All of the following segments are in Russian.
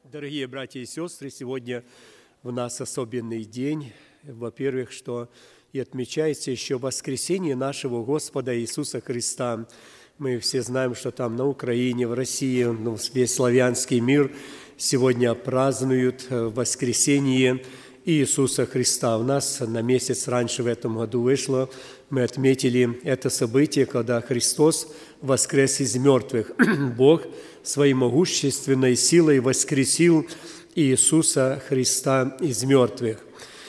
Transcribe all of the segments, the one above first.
Дорогие братья и сестры, сегодня у нас особенный день. Во-первых, что и отмечается еще воскресение нашего Господа Иисуса Христа. Мы все знаем, что там на Украине, в России, весь славянский мир сегодня празднуют воскресение Иисуса Христа. У нас на месяц раньше в этом году вышло, мы отметили это событие, когда Христос воскрес из мертвых. Бог своей могущественной силой воскресил Иисуса Христа из мертвых.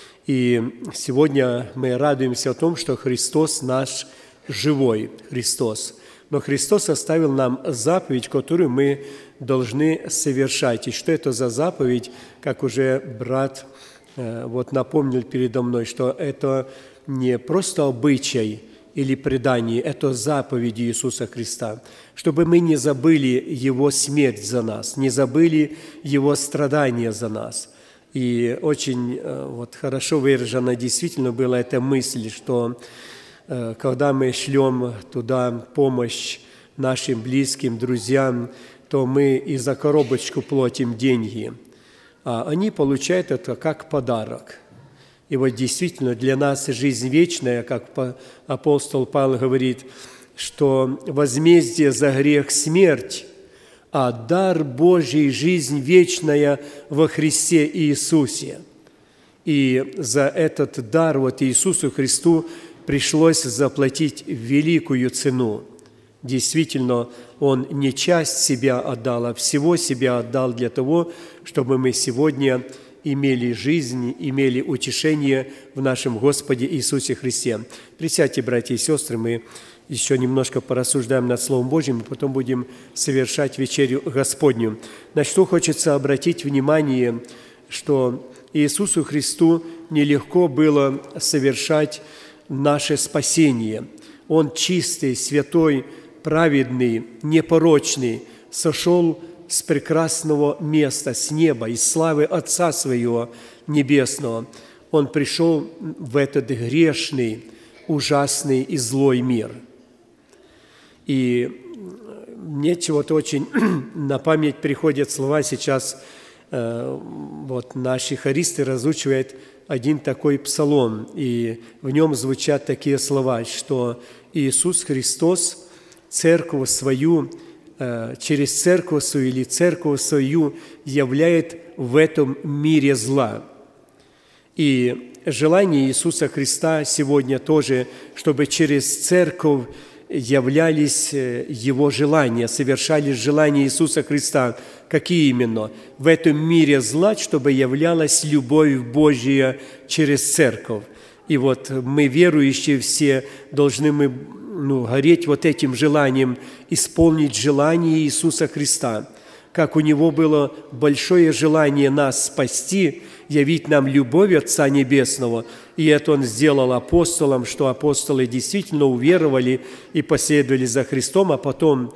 И сегодня мы радуемся о том, что Христос наш живой Христос. Но Христос оставил нам заповедь, которую мы должны совершать. И что это за заповедь, как уже брат напомнил передо мной, что это не просто обычай или предание, это заповеди Иисуса Христа, чтобы мы не забыли Его смерть за нас, не забыли Его страдания за нас. И очень хорошо выражена действительно была эта мысль, что когда мы шлем туда помощь нашим близким, друзьям, то мы и за коробочку платим деньги, а они получают это как подарок. И вот действительно для нас жизнь вечная, как апостол Павел говорит, что возмездие за грех – смерть, а дар Божий – жизнь вечная во Христе Иисусе. И за этот дар Иисусу Христу пришлось заплатить великую цену. Действительно, Он не часть себя отдал, а всего себя отдал для того, чтобы мы сегодня имели жизнь, имели утешение в нашем Господе Иисусе Христе. Присядьте, братья и сестры, мы еще немножко порассуждаем над Словом Божьим, и потом будем совершать вечерю Господню. На что хочется обратить внимание, что Иисусу Христу нелегко было совершать наше спасение. Он чистый, святой, праведный, непорочный, сошел с прекрасного места, с неба, из славы Отца Своего Небесного. Он пришел в этот грешный, ужасный и злой мир. И мне чего-то очень на память приходят слова сейчас. Наши хористы разучивают один такой псалом, и в нем звучат такие слова, что Иисус Христос церковь свою, через церковь свою или церковь свою являет в этом мире зла. И желание Иисуса Христа сегодня тоже, чтобы через церковь являлись Его желания, совершались желания Иисуса Христа. Какие именно? В этом мире зла, чтобы являлась любовь Божья через церковь. И мы, верующие все, должны гореть этим желанием, исполнить желание Иисуса Христа. Как у Него было большое желание нас спасти, явить нам любовь Отца Небесного, и это Он сделал апостолам, что апостолы действительно уверовали и последовали за Христом, а потом,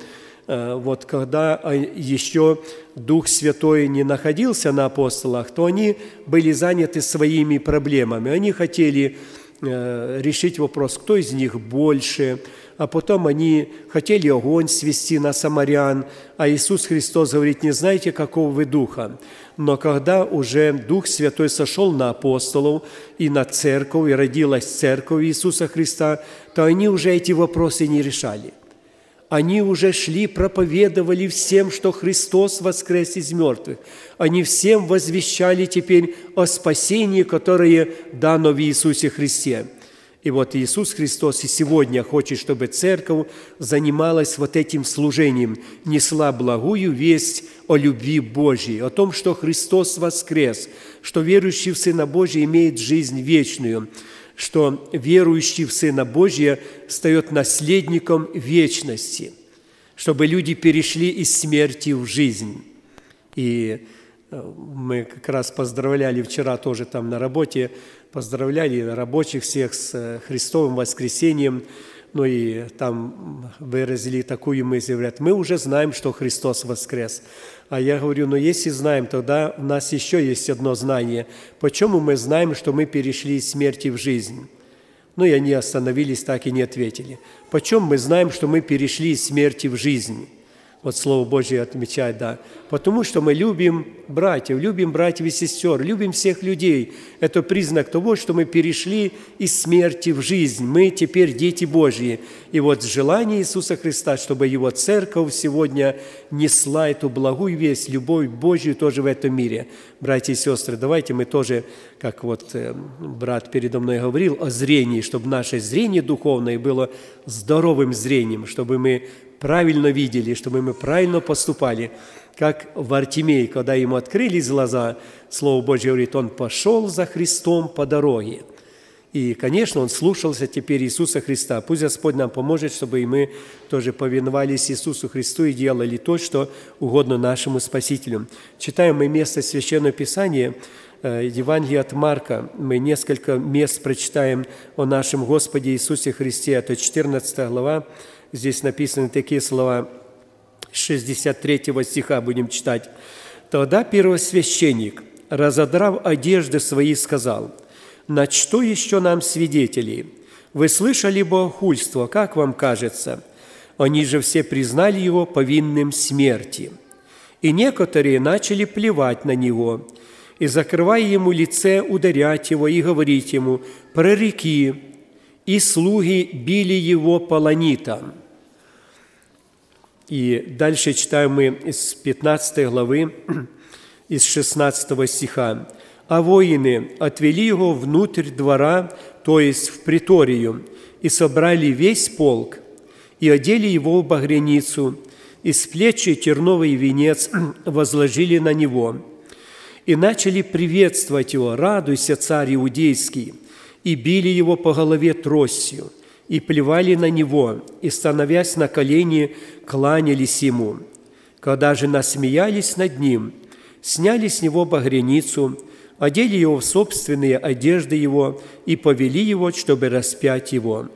когда еще Дух Святой не находился на апостолах, то они были заняты своими проблемами. Они хотели решить вопрос, кто из них больше, а потом они хотели огонь свести на самарян, а Иисус Христос говорит: не знаете, какого вы духа. Но когда уже Дух Святой сошел на апостолов и на церковь, и родилась церковь Иисуса Христа, то они уже эти вопросы не решали. Они уже шли, проповедовали всем, что Христос воскрес из мертвых. Они всем возвещали теперь о спасении, которое дано в Иисусе Христе. И Иисус Христос и сегодня хочет, чтобы церковь занималась этим служением, несла благую весть о любви Божьей, о том, что Христос воскрес, что верующий в Сына Божия имеет жизнь вечную, что верующий в Сына Божия стает наследником вечности, чтобы люди перешли из смерти в жизнь. И мы как раз поздравляли вчера тоже там на работе, поздравляли рабочих всех с Христовым воскресением, и там выразили такую мысль, говорят: мы уже знаем, что Христос воскрес. А я говорю: если знаем, тогда у нас еще есть одно знание. Почему мы знаем, что мы перешли из смерти в жизнь? И они остановились, так и не ответили. Почему мы знаем, что мы перешли из смерти в жизнь? Вот Слово Божье отмечает, да. Потому что мы любим братьев и сестер, любим всех людей. Это признак того, что мы перешли из смерти в жизнь. Мы теперь дети Божьи. И вот желание Иисуса Христа, чтобы Его Церковь сегодня несла эту благую весть, любовь Божью тоже в этом мире. Братья и сестры, давайте мы тоже, как вот брат передо мной говорил, о зрении, чтобы наше зрение духовное было здоровым зрением, чтобы мы правильно видели, чтобы мы правильно поступали. Как Вартимей, когда ему открылись глаза, Слово Божье говорит, он пошел за Христом по дороге. И, конечно, он слушался теперь Иисуса Христа. Пусть Господь нам поможет, чтобы и мы тоже повиновались Иисусу Христу и делали то, что угодно нашему Спасителю. Читаем мы место Священного Писания, Евангелие от Марка. Мы несколько мест прочитаем о нашем Господе Иисусе Христе. Это 14 глава. Здесь написаны такие слова, 63 стиха будем читать. «Тогда первосвященник, разодрав одежды свои, сказал, «На что еще нам свидетелей? Вы слышали богохульство, как вам кажется?» Они же все признали его повинным смерти. И некоторые начали плевать на него, и, закрывая ему лице, ударять его и говорить ему, «Прореки!» И слуги били его полонитом. И дальше читаем мы из 15 главы, из 16 стиха. «А воины отвели его внутрь двора, то есть в приторию, и собрали весь полк, и одели его в багряницу, и с плечи терновый венец возложили на него, и начали приветствовать его, радуйся, царь иудейский, и били его по голове тростью, и плевали на него, и, становясь на колени, кланялись ему. Когда же насмеялись над ним, сняли с него багряницу, одели его в собственные одежды его и повели его, чтобы распять его.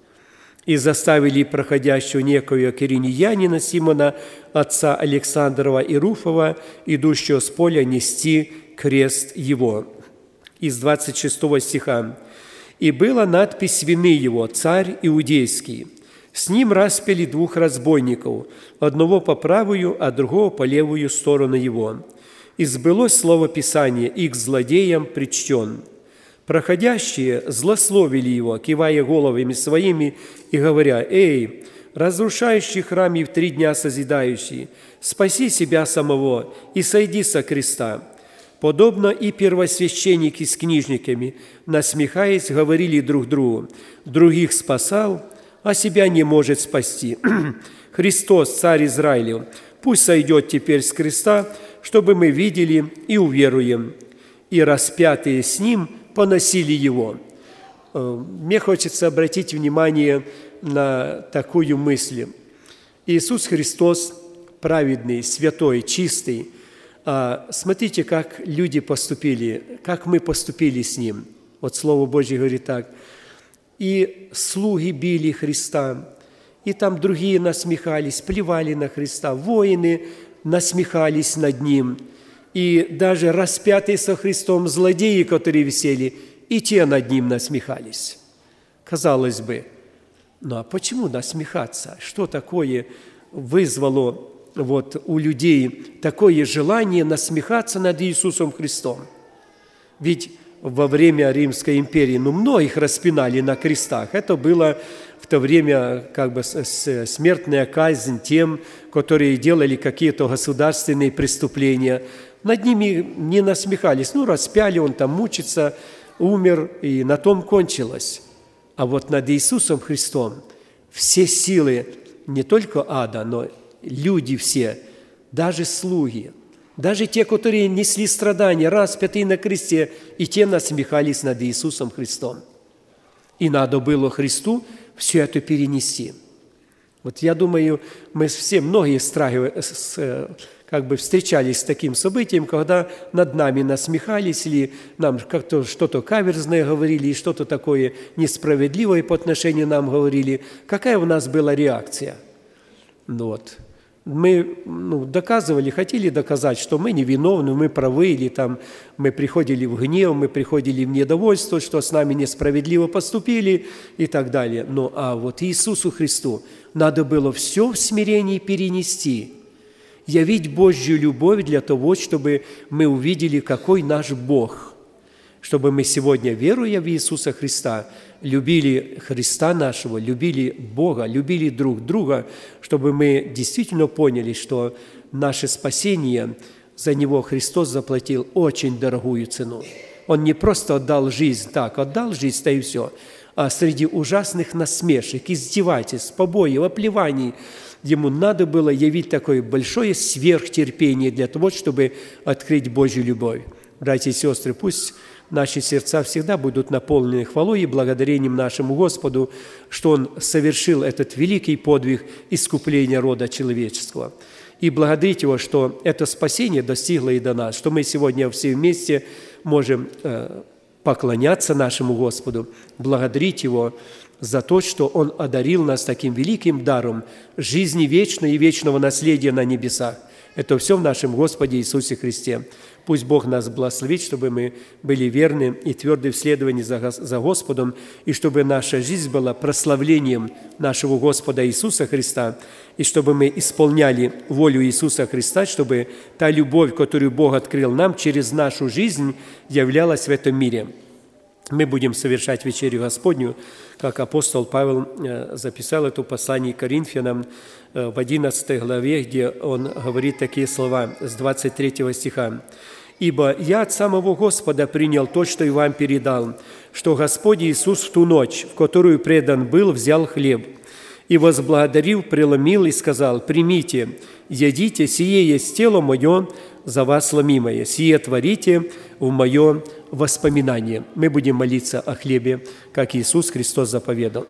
И заставили проходящего некоего киринеянина Симона, отца Александрова и Руфова, идущего с поля, нести крест его». Из 26 стиха. «И была надпись вины его, царь иудейский. С ним распяли 2 разбойников, одного по правую, а другого по левую сторону его. И сбылось слово Писания, и к злодеям причтен. Проходящие злословили его, кивая головами своими и говоря, «Эй, разрушающий храм и в 3 дня созидающий, спаси себя самого и сойди со креста». Подобно и первосвященники с книжниками, насмехаясь, говорили друг другу, «Других спасал, а себя не может спасти. Христос, Царь Израилев, пусть сойдет теперь с креста, чтобы мы видели и уверуем». И распятые с Ним поносили Его. Мне хочется обратить внимание на такую мысль. Иисус Христос праведный, святой, чистый. Смотрите, как люди поступили, как мы поступили с Ним. Вот Слово Божье говорит так. «И слуги били Христа, и там другие насмехались, плевали на Христа, воины насмехались над Ним, и даже распятые со Христом злодеи, которые висели, и те над Ним насмехались». Казалось бы, ну а почему насмехаться? Что такое вызвало у людей такое желание насмехаться над Иисусом Христом? Ведь во время Римской империи, многих распинали на крестах. Это было в то время смертная казнь тем, которые делали какие-то государственные преступления. Над ними не насмехались. Распяли, он там мучится, умер, и на том кончилось. А вот над Иисусом Христом все силы не только ада, но люди все, даже слуги, даже те, которые несли страдания, распятые на кресте, и те насмехались над Иисусом Христом. И надо было Христу все это перенести. Вот я думаю, многие встречались с таким событием, когда над нами насмехались, или нам как-то что-то каверзное говорили, и что-то такое несправедливое по отношению нам говорили. Какая у нас была реакция? Мы доказывали, хотели доказать, что мы невиновны, мы правы, или там мы приходили в гнев, мы приходили в недовольство, что с нами несправедливо поступили и так далее. А вот Иисусу Христу надо было все в смирении перенести. явить Божью любовь для того, чтобы мы увидели, какой наш Бог, чтобы мы сегодня, веруя в Иисуса Христа, любили Христа нашего, любили Бога, любили друг друга, чтобы мы действительно поняли, что наше спасение, за него Христос заплатил очень дорогую цену. Он не просто отдал жизнь так, отдал жизнь, да и все, а среди ужасных насмешек, издевательств, побоев, оплеваний ему надо было явить такое большое сверхтерпение для того, чтобы открыть Божью любовь. Братья и сестры, пусть наши сердца всегда будут наполнены хвалой и благодарением нашему Господу, что Он совершил этот великий подвиг искупления рода человеческого. И благодарить Его, что это спасение достигло и до нас, что мы сегодня все вместе можем поклоняться нашему Господу, благодарить Его за то, что Он одарил нас таким великим даром жизни вечной и вечного наследия на небесах. Это все в нашем Господе Иисусе Христе. Пусть Бог нас благословит, чтобы мы были верны и тверды в следовании за Господом, и чтобы наша жизнь была прославлением нашего Господа Иисуса Христа, и чтобы мы исполняли волю Иисуса Христа, чтобы та любовь, которую Бог открыл нам через нашу жизнь, являлась в этом мире. Мы будем совершать вечерю Господню, как апостол Павел записал это послание к Коринфянам в 11 главе, где он говорит такие слова с 23 стиха. «Ибо я от самого Господа принял то, что и вам передал, что Господь Иисус в ту ночь, в которую предан был, взял хлеб, и, возблагодарив, преломил и сказал: примите, едите, сие есть тело мое, за вас ломимое, сие творите в мое воспоминание». Мы будем молиться о хлебе, как Иисус Христос заповедал.